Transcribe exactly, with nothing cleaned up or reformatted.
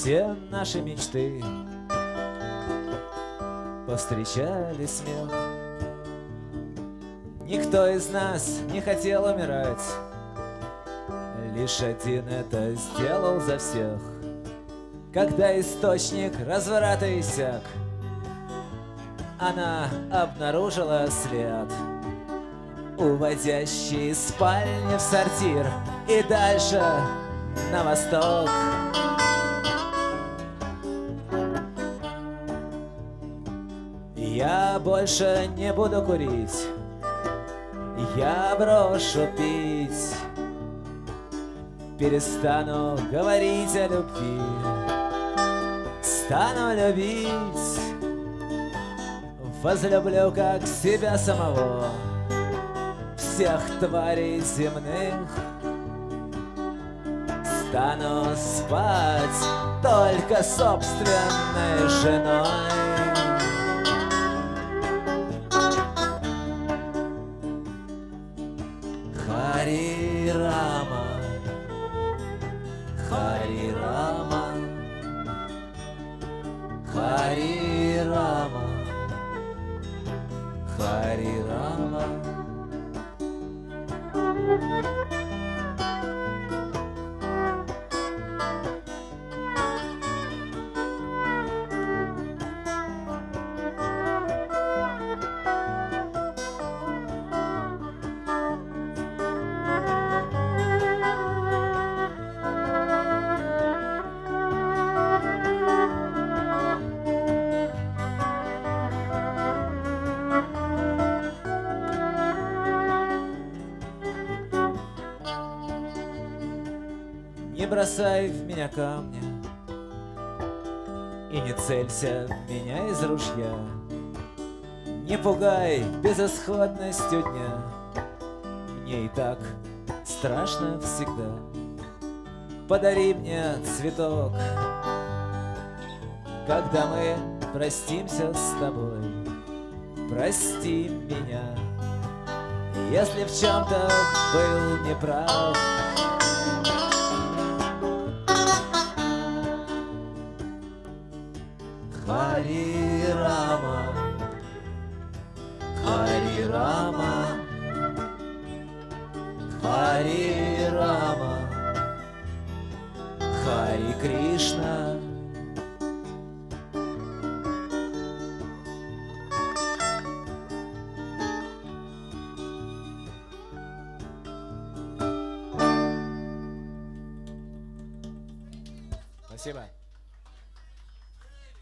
все наши мечты повстречали смех. Никто из нас не хотел умирать, лишь один это сделал за всех. Когда источник разврата иссяк, она обнаружила след, уводящий из спальни в сортир и дальше на восток. Я больше не буду курить, я брошу пить, перестану говорить о любви, стану любить, возлюблю как себя самого, всех тварей земных, стану спать только собственной женой. Хари Рама, Хари Рама, Хари Рама, Хари Рама. Не бросай в меня камня и не целься в меня из ружья. Не пугай безысходностью дня, мне и так страшно всегда. Подари мне цветок, когда мы простимся с тобой. Прости меня, если в чем-то был неправ. Хари Рама, Хари Рама, Хари Рама, Хари Кришна. Спасибо.